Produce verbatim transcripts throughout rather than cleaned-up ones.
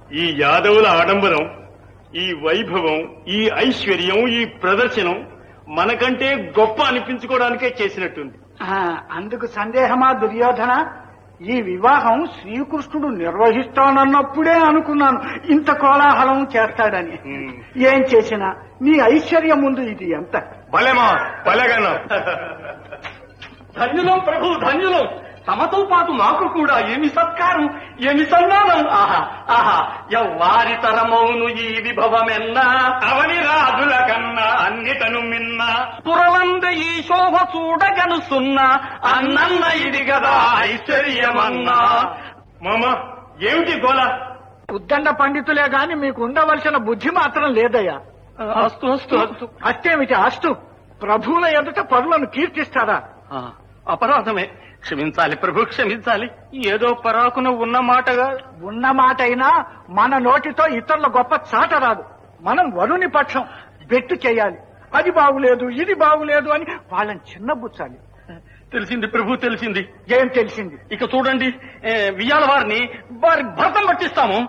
ఈ యాదవుల ఆడంబరం, ఈ వైభవం, ఈ ఐశ్వర్యం, ఈ ప్రదర్శనం మనకంటే గొప్ప అనిపించుకోవడానికే చేసినట్టుంది. అందుకు సందేహమా దుర్యోధన? ఈ వివాహం శ్రీకృష్ణుడు నిర్వహిస్తానన్నప్పుడే అనుకున్నాను ఇంత కోలాహలం చేస్తాడని. ఏం చేసినా నీ ఐశ్వర్యం ముందు ఇది ఎంత. భలేమా భలేగానా. ధన్యులం ప్రభు, ధన్యులం. తమతో పాటు మాకు కూడా ఏమి సత్కారం, ఏమి సన్మానం. ఆహా ఆహా ఎవ్వారి తరమౌను ఈ విభవమెన్నా, అవని రాజుల కన్నా అన్నిటను మిన్నా, పురవంద ఈ శోభ చూడగను సున్నా, అన్నన్న ఇది గదా ఐశ్వర్యమన్నా. మామ ఏమిటి గోల? ఉద్దండ పండితులే గాని మీకు ఉండవలసిన బుద్ధి మాత్రం లేదయ్యా. అస్తు అస్తు అస్తు. అస్తేమిటి అస్తు? ప్రభువుల ఎదుట పరులను కీర్తిస్తారా? అపరాధమే, క్షమించాలి ప్రభు, క్షమించాలి. ఏదో పరాకున ఉన్న మాటగా. ఉన్న మాట అయినా మన నోటితో ఇతరుల గొప్ప చాట రాదు. మనం వరుని పక్షం బెట్టు చేయాలి. అది బాగులేదు, ఇది బాగులేదు అని వాళ్ళని చిన్నబుచ్చాలి. తెలిసింది ప్రభు, తెలిసింది. ఏం తెలిసింది? ఇక చూడండి, వియ్యాల వారిని వారి భర్తం పట్టిస్తాము.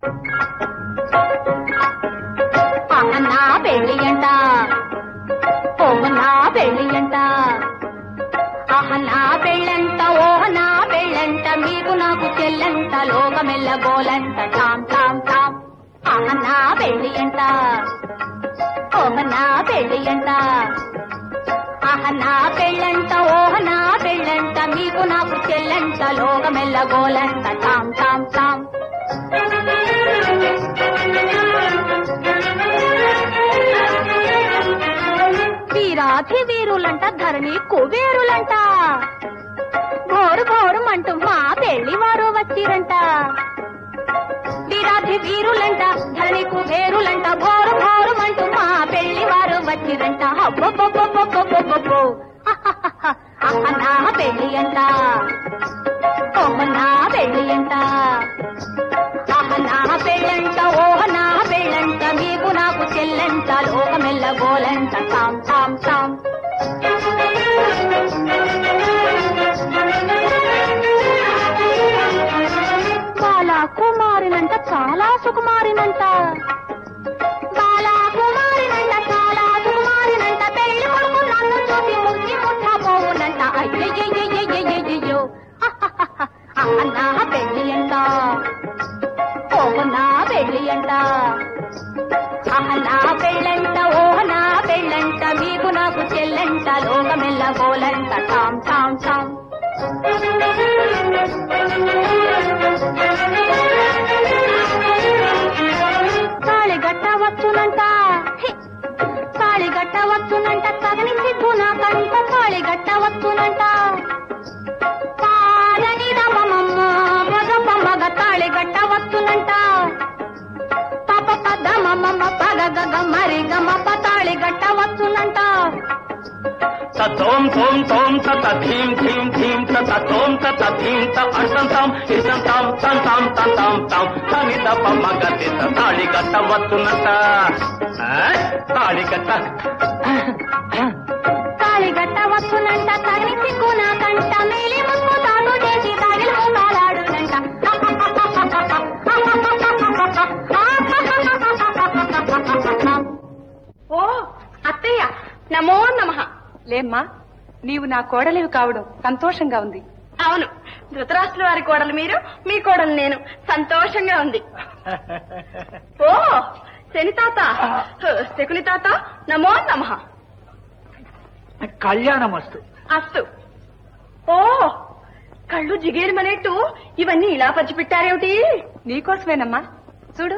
నా పెళ్లి అంట, నా పెళ్లి అంట, ఆహ నా పెళ్ళంట, ఓహ నా పెళ్ళంట, మీకు నాకు చెల్లంట, లోకమెల్ల గోలంట, టామ్ టామ్ టామ్. ఆహ నా పెళ్లి అంట, ఓహ నా పెళ్లి అంట, ఆహ నా పెళ్ళంట, ఓహ నా పెళ్ళంట, మీకు నాకు చెల్లంట, లోకమెల్ల గోలంట, టామ్ టామ్ టామ్. వీరాధి వీరులంట, ధరణి కుబేరులంట, ఘోరు ఘోరుమంటూ మా పెళ్లి వారు వచ్చిరంట. వీరాధి వీరులంట, ధరణి కుబేరులంట, ఘోరు ఘోరుమంటూ మా పెళ్లి వారు వచ్చిరంట. అబ్బొబ్బొబ్బొబ్బొబ్బొబ్బొబ్బొ అహ నా పెళ్లి అంట, ఓహ నా పెళ్లి అంట, అహ నా పెళ్ళంట, ఓహ నా పెళ్ళంట, మీకు నాకు చెల్లంట, లోకమెల్ల గోలంట, టామ్ టామ్ టామ్. బాలా కుమారినంట, చాలా సుకుమారినంట, బాలా కుమారినంట, చాలా సుకుమారినంట, పెళ్లి కొడుకు నన్ను చూసి ముచ్చి ముట్ట పోవునంట. అయ్యయ్యయ్యయ్యయ్యో అహ నా పెళ్లి అంట, ఓహ నా పెళ్లి అంట, అహ నా పెళ్ళంట, ఓహ నా పెళ్ళంట, మీకు నాకు చెల్లంట, లోకమెల్ల గోలంట, టామ్ టామ్ టామ్. తాళిగట్ట వచ్చునంట, తాళిగట్ట వచ్చునంట, తగని సిగ్గు నాకంట, తాళిగట్ట వచ్చునంట, పాలని రమమమ్మ మగ తాళిగట్ట వచ్చునంట, పాప పద మమ్మ పగ గగ మరి గమ పతాళి గట్ట వచ్చునంట. తోం తోం తోం తత ధీం ధీం ధీం తత తోం తత ధీం త అర్థం తాం ఇర్థం తాం తం తాం తం తాం తాం తని తప్ప మగతి తాళి గట్ట వచ్చునంట. తాళి గట్ట తాళి గట్ట వచ్చునంట, తగిలి సిగ్గు నాకంట, మేలి ముక్కు తాను చేసి తగిలి మూలాడునంట. ఓ అత్తయ్య, నమో నమః. లేమ్మా, నీవు నా కోడలివి కావడం సంతోషంగా ఉంది. అవును, ధృతరాష్ట్రుల వారి కోడలు మీరు, మీ కోడలు నేను. సంతోషంగా ఉంది. ఓ శని తాత, శకుని తాత, నమో నమః. కళ్యాణమస్తు. అస్తు. ఓ కళ్ళు జిగేరుమనేట్టు ఇవన్నీ ఇలా పంచిపెట్టారేమిటి? నీకోసమేనమ్మా, చూడు.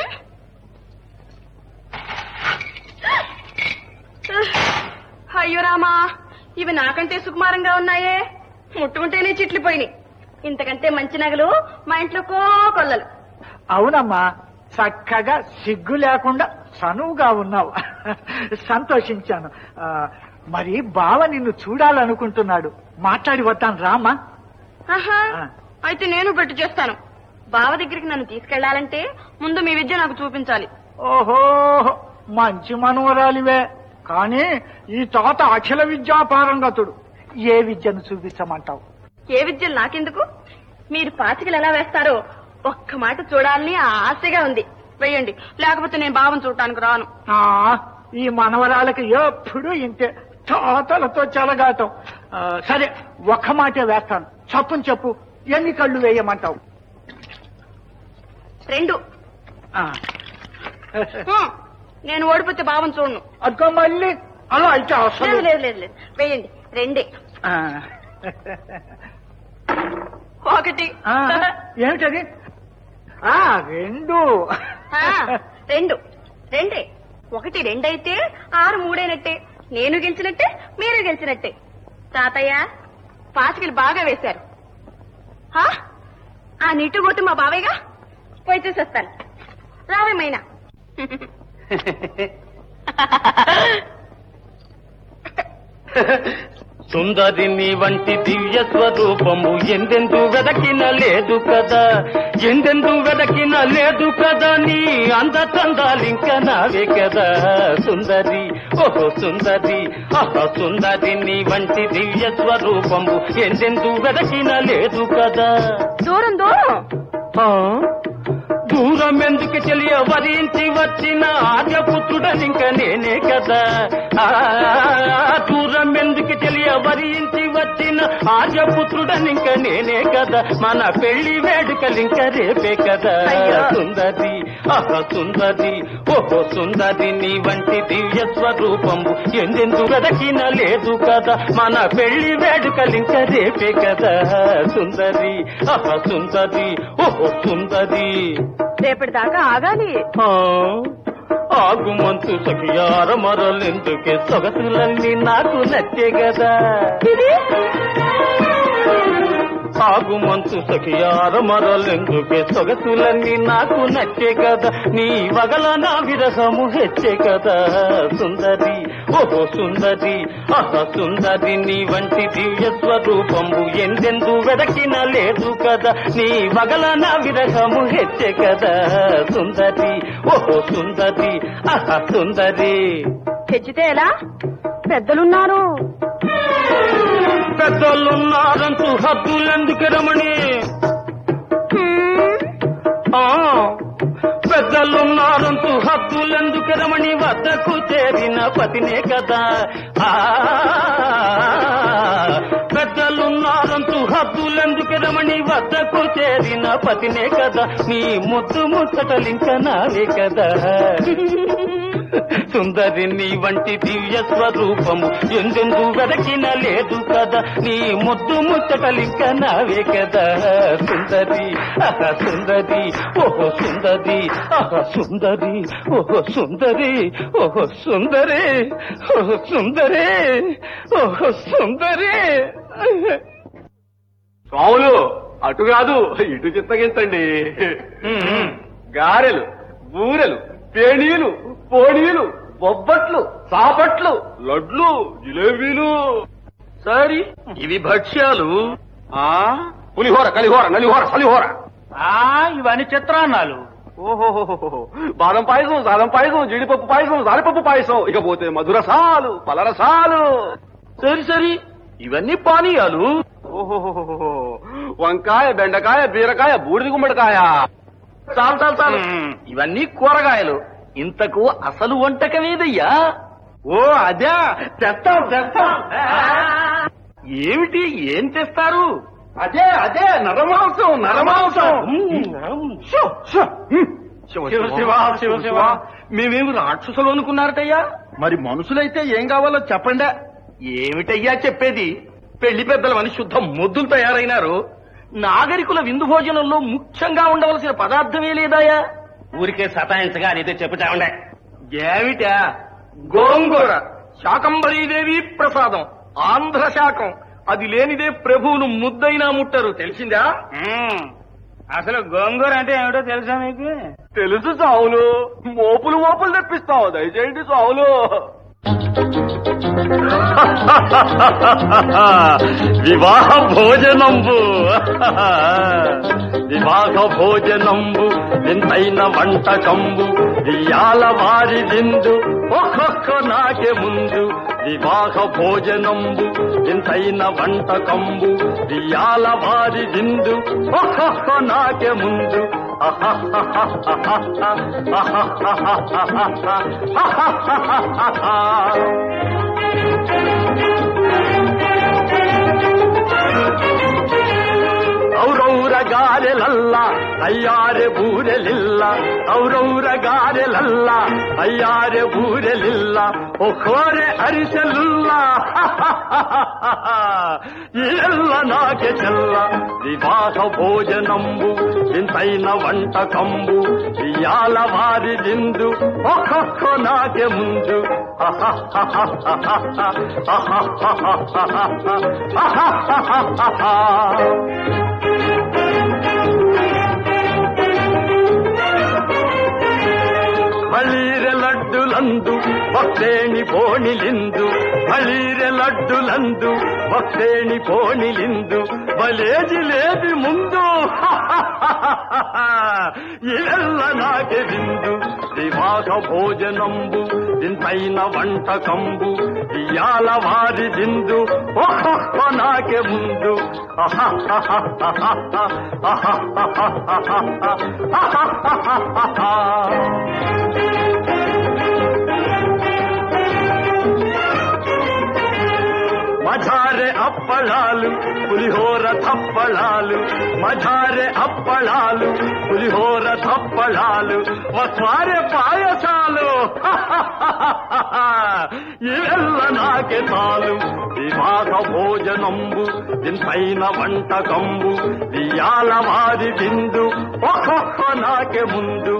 అయ్యో రామా, ఇవి నాకంటే సుకుమారంగా ఉన్నాయే. ముట్టుకుంటేనే చిట్లిపోయినాయి. ఇంతకంటే మంచి నగలు మా ఇంట్లో కో కొల్లలు. అవునమ్మా, చక్కగా సిగ్గు లేకుండా చనువుగా ఉన్నావు. సంతోషించాను. మరి బావ నిన్ను చూడాలనుకుంటున్నాడు, మాట్లాడి వద్దాను రామా. ఆహా, అయితే నేను పెట్టు చేస్తాను. బావ దగ్గరికి నన్ను తీసుకెళ్లాలంటే ముందు మీ విద్య నాకు చూపించాలి. ఓహో, మంచి మనవరాలివే. కానీ ఈ తాత అఖిల విద్యా పారంగతుడు. ఏ విద్యను చూపించమంటావు? ఏ విద్యలు నాకెందుకు? మీరు పాచికలు ఎలా వేస్తారో ఒక్క మాట చూడాలని ఆశగా ఉంది. వెయ్యండి, లేకపోతే నేను బావని చూడటానికి రాను. ఆ, ఈ మనవరాలకి ఎప్పుడు ఇంతే తాతలతో చెలగాటం. ఆ, సరే ఒక్క మాటే వేస్తాను. చప్పుని చెప్పు, ఎన్ని కళ్ళు వేయమంటావు? రెండు. ఆ. హ్మ్, నేను ఓడిపోతే బావని చూడను. అక్క మళ్ళీ అలా అయితే లేదు అసలు లేదు లేదు లేదు వెయ్యండి, రెండే. ఆ. ఒకటి. ఆ, ఏమిటది? ఆ, రెండు. ఆ, రెండు రెండే. ఒకటి రెండైతే ఆరు మూడైనట్టే. నేను గెలిచినట్టే, మీరు గెలిచినట్టే. తాతయ్య పాచికలు బాగా వేశారు. హా? ఆ నీటు కొట్టు మా బావయ్యగా పోయి చూసేస్తాను. రావేమైనా సుందరి నీ వంటి దివ్య స్వరూపము ఎందెందు వెదకిన లేదు కదా, ఎందెందు వెదకిన లేదు కదా, నీ అంద చందాలింక నావే కదా సుందరి, ఓహో సుందరి, ఆహా సుందరి నీ వంటి దివ్య స్వరూపము ఎందెందు వెదకిన లేదు కదా. దూరం దూరం ఆ? దూరం ఎందుకు తెలియ వరించి వచ్చిన ఆర్యపుత్రుడనింక నేనే కదా. ఆ దూరం ఎందుకు తెలియ వరించి వచ్చిన ఆర్యపుత్రుడనింక నేనే కదా. మన పెళ్లి వేడుకలింక రేపే కదా సుందరి, ఆహా సుందరి, ఓహో సుందరి నీ వంటి దివ్య స్వరూపము ఎందెందు వెదకిన లేదు కదా. మన పెళ్లి వేడుకలింక రేపే కదా సుందరి, ఆహా సుందరి, ఓహో సుందరి. రేపటి దాకా ఆగాలి. ఆగుమంతు సఖియార మరలెందుకే సొగసులన్నీ నాకు నచ్చే కదా. ఆగుమంతు సఖియార మరలెందుకే సొగసులన్నీ నాకు నచ్చే కదా. నీ వగల నా విరహము హెచ్చే కదా సుందరి, ఓహో సుందరి, ఆహా సుందరి నీ వంటి దివ్య స్వరూపము ఎందెందు వెదకిన లేదు కదా. నీ వగల నా విరహము హెచ్చే కదా సుందరి, ఓహో సుందరి, ఆహా సుందరి. తెచ్చితే ఎలా? పెద్దలున్నారు. పెద్దలున్నారంటూ హద్దులెందుకు రమణి? ఆ పెద్దలున్నారంటూ హద్దులెందుకు రమణి? వద్దకు చేరిన పతినే కదా. ఆ పెద్దలున్నారంటూ హద్దులెందుకు రమణి? వద్దకు చేరిన పతినే కదా. నీ ముద్దు ముచ్చటలింక నావే కదా సుందరి నీ వంటి దివ్య స్వరూపము ఎందెందు వెదకిన లేదు కదా. నీ ముద్దు ముచ్చటలింక నావే కదా సుందరి, ఆహా సుందరి, ఓహో సుందరి, ఆహా సుందరి, ఓహో సుందరి, ఓహో సుందరి, ఓహో సుందరి, ఓహో సుందరి. స్వాములు అటు కాదు ఇటు చిత్తగించండి. గారెలు, బూరెలు, పేణీలు, పోణీలు, బొబ్బట్లు, సాపట్లు, లడ్లు, జిలేబీలు. సరి ఇవి భక్ష్యాలు. ఆ పులిహోర, కలిహోర, నలిహోర, సలిహోర. ఆ, ఇవన్నీ చిత్రాన్నాలు. ఓహోహోహో బాదం పాయసం, సాదం పాయసం, జీడిపప్పు పాయసం, జాలిపప్పు పాయసం, ఇకపోతే మధురసాలు, పలరసాలు. సరి సరి ఇవన్నీ పానీయాలు. ఓహోహోహో వంకాయ, బెండకాయ, బీరకాయ, బూడిద గుమ్మడికాయ. చాలు చాలు చాలు ఇవన్నీ కూరగాయలు. ఇంతకు అసలు వంటకమేదయ్యా? ఓ అదే తెస్తాం తెస్తాం. ఏమిటి ఏం తెస్తారు? అదే అదే నరమాంసం, నరమాంసం. శివ శివ శివ శివ మేమేమి రాక్షసులు అనుకున్నారటయ్యా? మరి మనుషులైతే ఏం కావాలో చెప్పండి. ఏమిటయ్యా చెప్పేది? పెళ్లి పెద్దలమని శుద్ధ మొద్దులు తయారైనారు. నాగరికుల విందు భోజనంలో ముఖ్యంగా ఉండవలసిన పదార్థమే లేదాయా? ఊరికే సతాయించగా నీతో చెప్పుతా ఉండే. ఏమిటా? గోంగూర, శాకంబరీదేవి ప్రసాదం, ఆంధ్ర శాకం. అది లేనిదే ప్రభువును ముద్దైనా ముట్టరు, తెలిసిందా? అసలు గోంగూర అంటే ఏమిటో తెలుసా మీకు? తెలుసు సావులు. మోపులు మోపులు తెప్పిస్తావు. దయచేయండి సావులు. వివాహ భోజనంబు, వివాహ భోజనంబు వింతైన వంటకంబు, ఇయాల వారి విందు ఒక్కొక్క నాకే ముందు వివాహ భోజనంబు ఎంతైన వంటకంబు వియాల వారి విందు ఓహో నాకే ముందు ఔరౌర గారెలల్ల అయ్యారె బూరెలిల్ల ఔరౌర గారెలల్ల అయ్యారె బూరెలిల్ల ఒఖోరె అరిసెలుల్ల ఇల్ల నాకే చెల్ల వివాహ భోజనంబు ఇంతైన వంటకంబు ఇయాల వారి విందు ఒక్కొక్క నాకే ముందు బళీరె లడ్డులందు భక్తేణి పోణిలిందు బళీరె లడ్డులందు భక్తేణి పోణిలిందు బలేజి లేది ముందు ఇల్ల నాకే విందు వివాహ భోజనంబు ఇంతైన వంటకంబు ఇయాల వారి విందు ఒక్కొక్క నాకే ముందు మజారె అప్పళాలు పులిహోర తప్పళాలు మజారె అప్పళాలు పులిహోర తప్పళాలు వస్వారె పాయసాలు ఇవెల్ల నాకే చాలు వివాహ భోజనంబు ఇంతైన వంటకంబు ఇయాల వారి విందు ఒక్కొక్క నాకే ముందు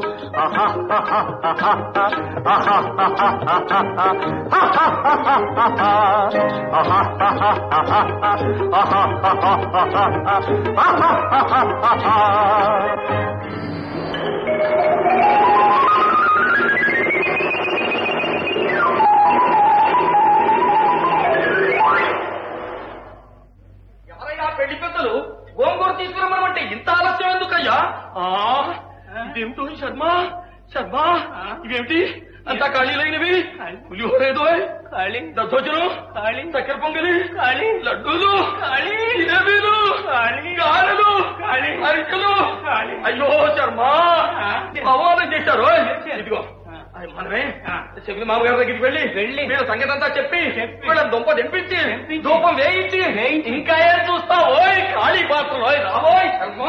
ఎవరైనా పెళ్లి పెద్దలు గోంగూర తీసుకురమ్మంటే ఇంత ఆలస్యం ఎందుకయ్యా? ఇదేమిటో శర్మ శర్మ ఇవేమిటి అంతా ఖాళీలైనవి? పులిహోరేదో ఖాళీ, దద్దోజనం ఖాళీ, చక్కెర పొంగలి ఖాళీ, లడ్డూలు ఖాళీ, జిలేబీలు ఖాళీ, గారెలు ఖాళీ, అరికలు ఖాళీ. అయ్యో శర్మ అవమానం చేశారు. ఇదిగో మనమే చెప్పిన మామగారి దగ్గరికి వెళ్ళి వెళ్ళి వీళ్ళ సంగతి అంతా చెప్పి వీళ్ళ దుంప దింపించి ధూపం వేయించి ఇంకా ఏం చూస్తావు? ఖాళీ పాత్రలు రాబోయ్ శర్మ.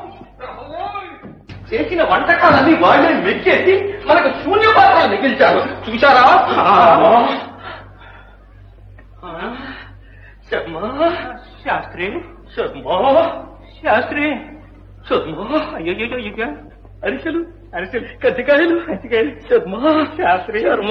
చేసిన వంటకాలన్నీ వాళ్ళే మెచ్చేసి మనకు శూన్య పాత్రలు మిగిల్చారు. చూశారా శర్మ? శాస్త్రి శర్మ శాస్త్రి శర్మ అయ్యో అరిసెలు అరిసెలు కత్తికాయలు కత్తికాయలు శర్మ శాస్త్రి శర్మ.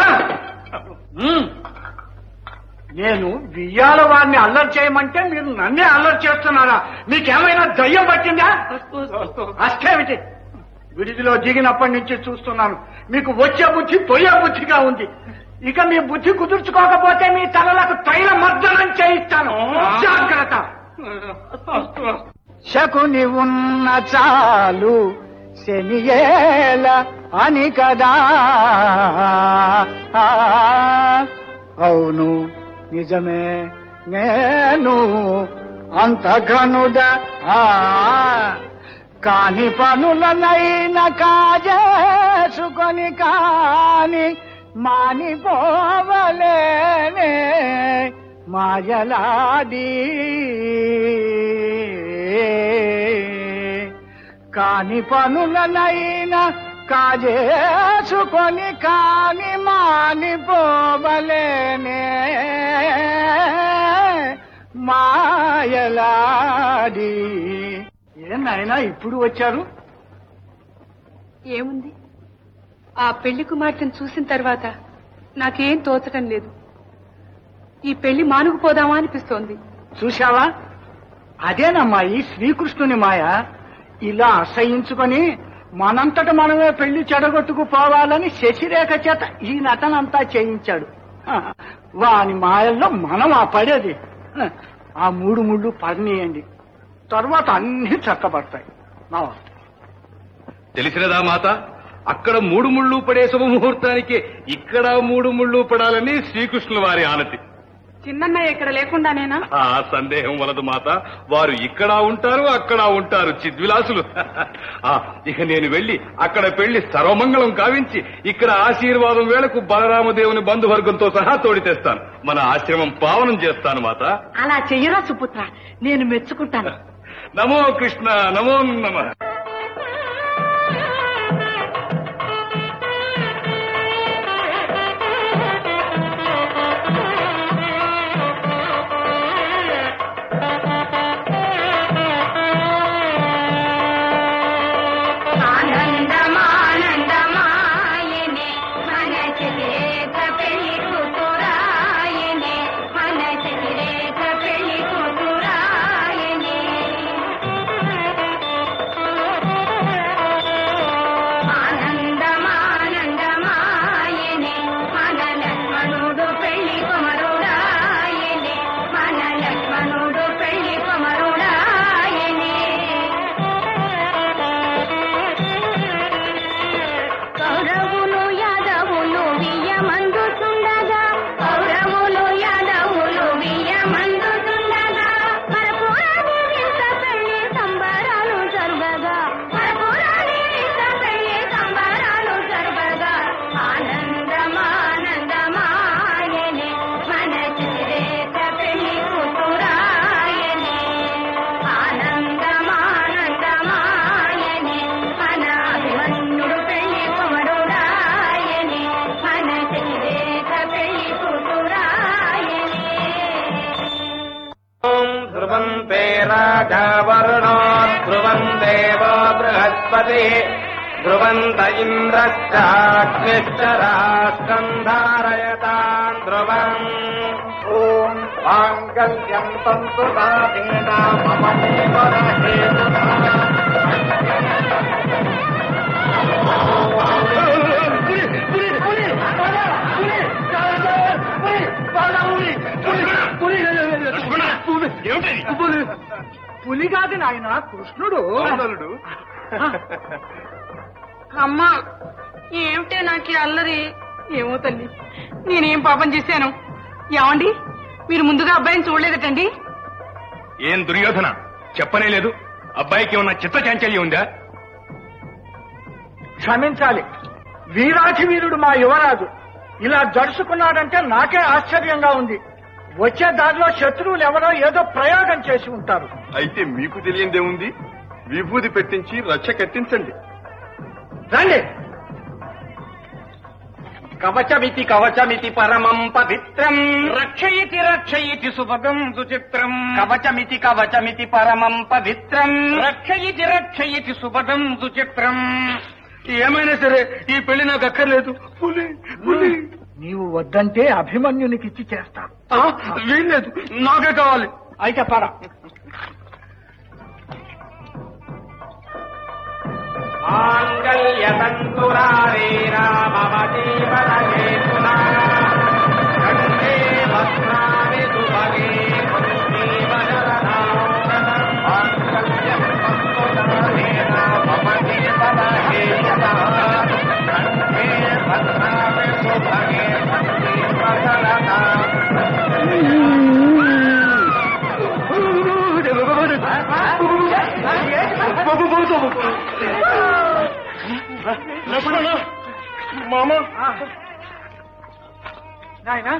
నేను బియ్యాల వారిని అల్లరి చేయమంటే మీరు నన్నే అల్లరి చేస్తున్నారా? మీకేమైనా దయ్యం పట్టిందా? అష్టేమిటి విడిదిలో దిగినప్పటి నుంచి చూస్తున్నాను. మీకు వచ్చే బుద్ధి పోయే బుద్ధిగా ఉంది. ఇక మీ బుద్ధి కుదుర్చుకోకపోతే మీ తలలకు తైల మర్దనం చేయిస్తాను. జాగ్రత్త. శకుని ఉన్న చాలు శనియేల అని కదా. అవును నిజమే నేను అంత ఘనుడా. కాని పనులనైన కాజేసుకొని కాని మానిపోవలేనే మాయలాడి. కాని పనులనైనా కాజేసుకొని కాని మానిపోవలేనే మాయలాడి. ఏనాయనా ఇప్పుడు వచ్చారు? ఏముంది, ఆ పెళ్లి కుమార్తెను చూసిన తర్వాత నాకేం తోచటం లేదు. ఈ పెళ్లి మానుకుపోదామా అనిపిస్తోంది. చూశావా, అదేనమ్మా ఈ శ్రీకృష్ణుని మాయ. ఇలా అసహించుకొని మనంతట మనమే పెళ్లి చెడగొట్టుకుపోవాలని శశిరేఖ చేత ఈ నటనంతా చేయించాడు. వాని మాయల్లో మనం ఆ పడేది. ఆ మూడు ముళ్ళు పడనీయండి, తర్వాత అన్ని చక్కబడతాయి. తెలిసినదా మాత? అక్కడ మూడు ముళ్ళు పడే శుభముహూర్తానికి ఇక్కడ మూడు ముళ్ళు పడాలని శ్రీకృష్ణుల వారి ఆనతి. చిన్నన్నయ్య ఇక్కడ లేకుండానేనా? ఆ సందేహం వలదు మాత. వారు ఇక్కడ ఉంటారు, అక్కడ ఉంటారు, చిద్విలాసులు. ఇక నేను వెళ్లి అక్కడ పెళ్లి సర్వమంగళం కావించి ఇక్కడ ఆశీర్వాదం వేళకు బలరామదేవుని బంధువర్గంతో సహా తోడి తెస్తాను. మన ఆశ్రమం పావనం చేస్తాను మాత. అలా చెయ్యరా సుపుత్ర, నేను మెచ్చుకుంటాను. నమో కృష్ణ, నమో నమః. ధ్రువంత ఇంద్రశ్చాగ్నిశ్చ రాష్ట్రం ధారయతాన్ ధ్రువం. ఓం మాంగళ్యం తంతు నానేన మమ జీవనహేతునా. పులి కాదు నాయన, కృష్ణుడు. అమ్మా, ఏమిటే నాకు అల్లరి? ఏమో తల్లి, నేనేం పాపం చేశాను? ఏమండి, మీరు ముందుగా అబ్బాయిని చూడలేదటండి? ఏం దుర్యోధన, చెప్పనే లేదు. అబ్బాయికి ఉన్న చిత్త చాంచల్యం ఉందా? క్షమించాలి, వీరాధి వీరుడు మా యువరాజు ఇలా జడుచుకున్నాడంటే నాకే ఆశ్చర్యంగా ఉంది. వచ్చే దారిలో శత్రువులు ఎవరో ఏదో ప్రయోగం చేసి ఉంటారు. అయితే మీకు తెలియందేముంది? విభూది పెట్టించి రక్ష కట్టించండి. రండి. కవచమితి కవచమితి పరమం పవిత్రం రక్షయితి రక్షయితి సుభగం సుచిత్రం. కవచమితి కవచమితి పరమం పవిత్రం రక్షయితి రక్షయితి సుభగం సుచిత్రం. ఏమైనా సరే ఈ పెళ్లి నాకు అక్కర్లేదు. పులి పులి నీవు వద్దంటే అభిమన్యునికిచ్చి చేస్తా. వీల్లేదు, నాకే కావాలి. అయితే పర. మాంగళ్యతంతురారేరా మమ జీవనహేతునా. కంఠే భద్రామి సుభగే మాంగళ్యం తంతురారేరా మమ జీవనహేతునా. కంఠే భద్రామి సుభగే మామ, నాయన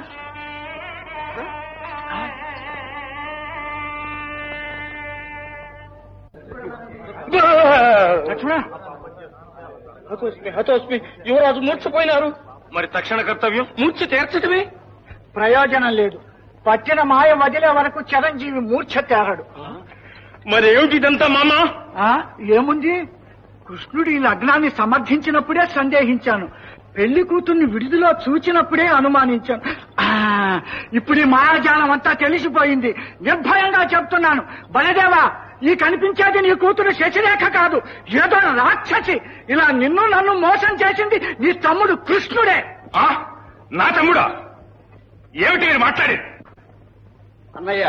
లక్ష్మణ, హతోస్మి, యువరాజు మూర్ఛపోయినారు. మరి తక్షణ కర్తవ్యం మూర్ఛ తీర్చటమే. ప్రయోజనం లేదు. పట్టిన మాయ వదిలే వరకు చిరంజీవి మూర్ఛ తేరడు. మరి ఏమిటి ఇదంతా మామ? ఏముంది, కృష్ణుడు ఈ లగ్నాన్ని సమర్థించినప్పుడే సందేహించాను. పెళ్లి కూతుర్ని విడుదల చూచినప్పుడే అనుమానించాను. ఇప్పుడు ఈ మాయాజాలం అంతా తెలిసిపోయింది. నిర్భయంగా చెప్తున్నాను, బలదేవా, ఈ కనిపించేది నీ కూతురు శశిరేఖ కాదు, ఏదో రాక్షసి. ఇలా నిన్ను నన్ను మోసం చేసింది నీ తమ్ముడు కృష్ణుడే. నా తమ్ముడా? ఏమిటి మీరు మాట్లాడేది? అన్నయ్య,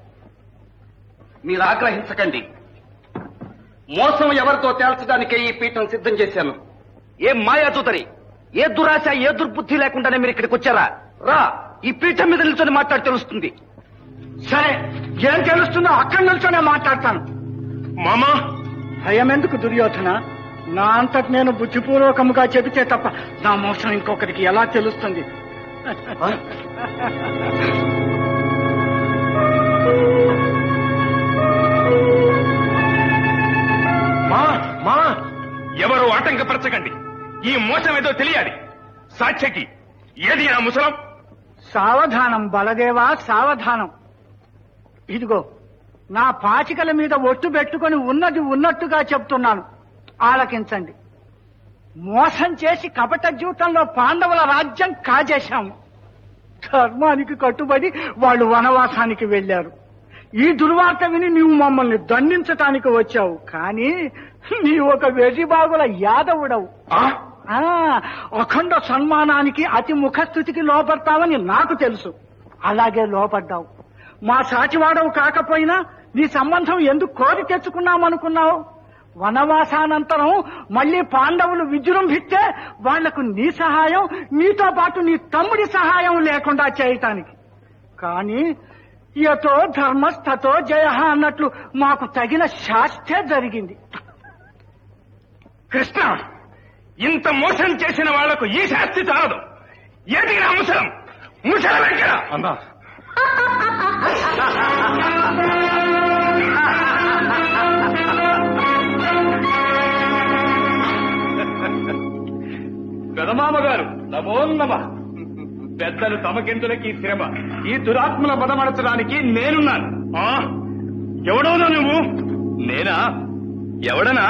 మీరు ఆగ్రహించకండి. మోసం ఎవరితో తేల్చడానికే ఈ పీఠం సిద్ధం చేశాను. ఏ మాయా చూతరి, ఏ దురాశ, ఏ దుర్బుద్ధి లేకుండానే మీరు ఇక్కడికి వచ్చారా? రా, ఈ పీఠం మీద నిల్చొని మాట్లాడి తెలుస్తుంది. సరే, ఏం తెలుస్తుందో అక్కడి నిల్చొనే మాట్లాడతాను. మామా, భయం ఎందుకు దుర్యోధన? నా అంతటి నేను బుద్ధిపూర్వకముగా చెబితే తప్ప నా మోసం ఇంకొకరికి ఎలా తెలుస్తుంది? మా మా ఎవరు ఆటంకపరచకండి. ఈ మోసం ఏదో తెలియాలి. సాక్ష్యకి ఏది ఆ ముసలం? సావధానం బలదేవా, సావధానం. ఇదిగో నా పాచికల మీద ఒట్టు పెట్టుకుని ఉన్నది ఉన్నట్టుగా చెప్తున్నాను, ఆలకించండి. మోసం చేసి కపట జీవితంలో పాండవుల రాజ్యం కాజేశాము. ధర్మానికి కట్టుబడి వాళ్ళు వనవాసానికి వెళ్లారు. ఈ దుర్వార్త విని నీవు మమ్మల్ని దండించటానికి వచ్చావు, కానీ నీ ఒక వెర్రిబాగుల యాదవుడవు. అఖండ సన్మానానికి అతి ముఖస్థుతికి లోపడతావని నాకు తెలుసు. అలాగే లోపడ్డావు. మా సాటివాడవు కాకపోయినా నీ సంబంధం ఎందుకు కోరి తెచ్చుకున్నామనుకున్నావు? వనవాసానంతరం మళ్లీ పాండవులు విజృంభిస్తే వాళ్లకు నీ సహాయం, నీతో పాటు నీ తమ్ముడి సహాయం లేకుండా చేయటానికి. కానీ యతో ధర్మస్థతో జయ అన్నట్లు మాకు తగిన శాస్తే జరిగింది. కృష్ణ, ఇంత మోసం చేసిన వాళ్లకు ఈ శాస్తి చాలదు. ఏది నా ముసలం? ముసలం ఎక్కడ? అన్నా, పెదమామగారు నమో నమ. పెద్దలు తమకెందులకి శ్రమ. ఈ దురాత్మల బదమడచడానికి నేనున్నాను. ఎవడవునా నువ్వు? నేనా? ఎవడనా?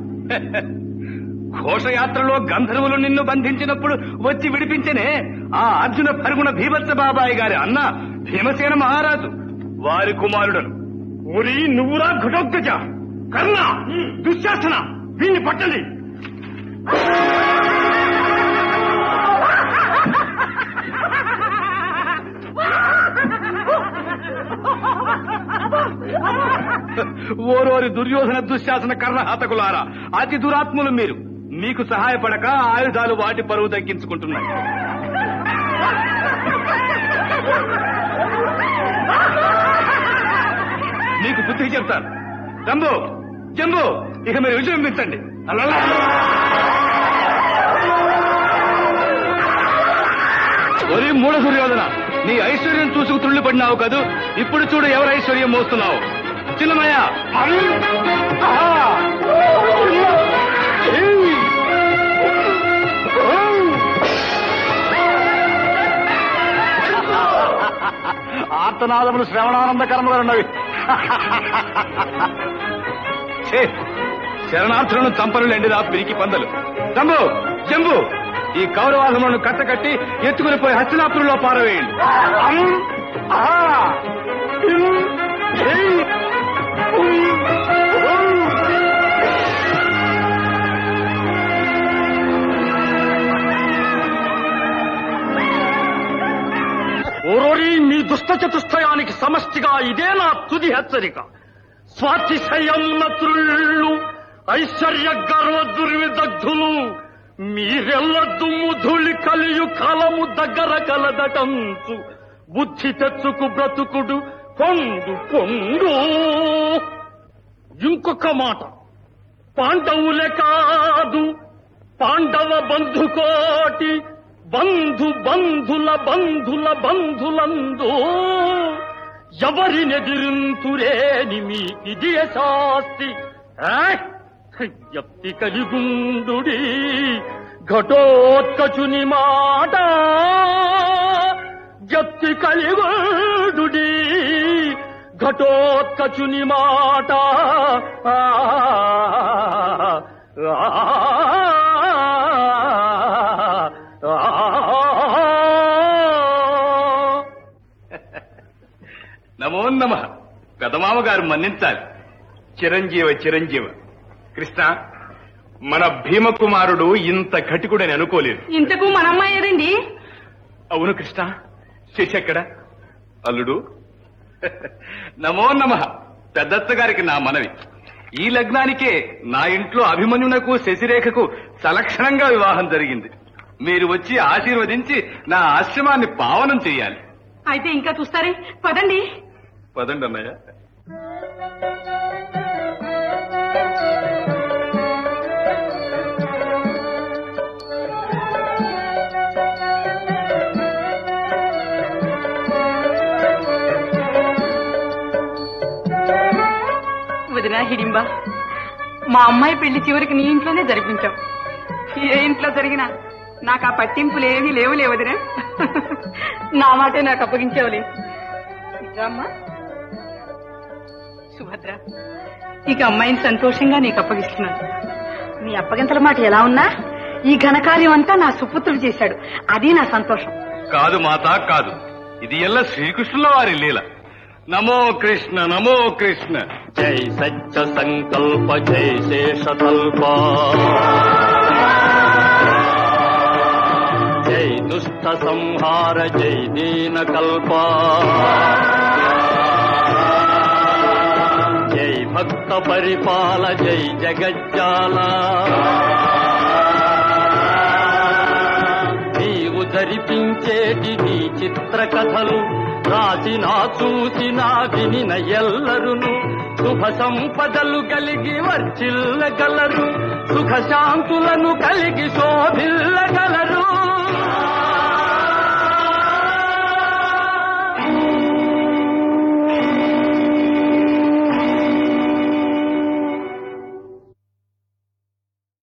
ఘోషయాత్రలో గంధర్వులు నిన్ను బంధించినప్పుడు వచ్చి విడిపించనే ఆ అర్జున పరుగున భీభత్స బాబాయి గారి అన్న భీమసేన మహారాజు వారి కుమారుడను. ఊరి నువ్వురా ఘటోత్కజ, కర్ణ, దుశ్శాసన, వీణ్ణి పట్టండి. ఓరోరి దుర్యోధన దుశ్శాసన కర్ణ హతకులారా, అతి దురాత్ములు మీరు. మీకు సహాయపడక ఆయుధాలు వాటి పరువు తగ్గించుకుంటున్నాయి. మీకు బుద్ధి చెప్తాను. జంబు, జంబు, ఇక మీరు విజృంభించండి. అలా ఒరి మూఢ దుర్యోధన, నీ ఐశ్వర్యం చూసుకు తుళ్ళిపడినావు కదూ. ఇప్పుడు చూడు ఎవరు ఐశ్వర్యం మోస్తున్నావు. చిన్నమయ్య, ఆర్తనాదములు శ్రవణానందకరముగా ఉన్నవి. శరణార్థులను చంపనులేండి రా పిరికి పందలు. జంబు, జంబు, ఈ కౌరవాధములను కట్టకట్టి ఎత్తుకుని పోయి హస్తినాపురంలో పారవేయండి. ఓరోరి, మీ దుష్ట చతుష్టయానికి సమష్టిగా ఇదే నా తుది హెచ్చరిక. స్వాతిశయమున త్రుళ్ళు, ఐశ్వర్య గర్వ దుర్విదగ్ధులు, మీరెల్ల దుమ్ము ధూళి కలియు కాలము దగ్గర కలదటంచు బుద్ధి తెచ్చుకు బ్రతుకుడు పొండు పొండు. ఇంకొక మాట, పాండవులే కాదు పాండవ బంధుకోటి, బంధు బంధుల బంధుల బంధులందు ఎవరినెదిరింతురేని మీకిది శాస్తి. ఎత్తి కలిగుండుడి ఘటోత్కచుని మాట, ఎత్తి కలిగుండుడి ఘటోత్కచుని మాట. నమో నమ. పెదమామగారు మన్నించాలి. చిరంజీవ చిరంజీవ. కృష్ణ, మన భీమకుమారుడు ఇంత ఘటికుడని అనుకోలేదు. ఇంతకు మనమ్మాయి ఏదండి? అవును కృష్ణ. శశెక్కడ అల్లుడు? నమో నమ. పెద్దత్త గారికి నా మనవి, ఈ లగ్నానికే నా ఇంట్లో అభిమన్యునకు శశిరేఖకు సలక్షణంగా వివాహం జరిగింది. మీరు వచ్చి ఆశీర్వదించి నా ఆశ్రమాన్ని పావనం చెయ్యాలి. అయితే ఇంకా చూస్తారే, పదండి. పదండి అన్నయ్య. వదినా హిడింబా, మా అమ్మాయి పెళ్లి చివరికి నీ ఇంట్లోనే జరిపించావు. ఏ ఇంట్లో జరిగినా నాకు ఆ పట్టింపులు ఏమీ లేవు లేవదినా. నా మాటే నాకు అప్పగించేవలే. అమ్మా సుభద్ర, ఇక అమ్మాయిని సంతోషంగా నీకు అప్పగిస్తున్నాను. నీ అప్పగింతల మాట ఎలా ఉన్నా ఈ ఘనకార్యం అంతా నా సుపుత్రుడు చేశాడు, అది నా సంతోషం. కాదు మాత, కాదు, ఇది ఎల్ల శ్రీకృష్ణుల వారి లీల. నమో కృష్ణ, నమో కృష్ణ. జై సత్య సంకల్ప జై శేషతల్ప, జై దుష్ట సంహార జై దీన కల్ప, జై భక్త పరిపాల జై జగజ్జాల. నీవు జరిపించేటి నీ చిత్ర కథలు రాసినా చూసినా వినిన ఎల్లరును శుభ సంపదలు కలిగి వర్చిల్లగలరు, సుఖ శాంతులను కలిగి శోభిల్లగలరు.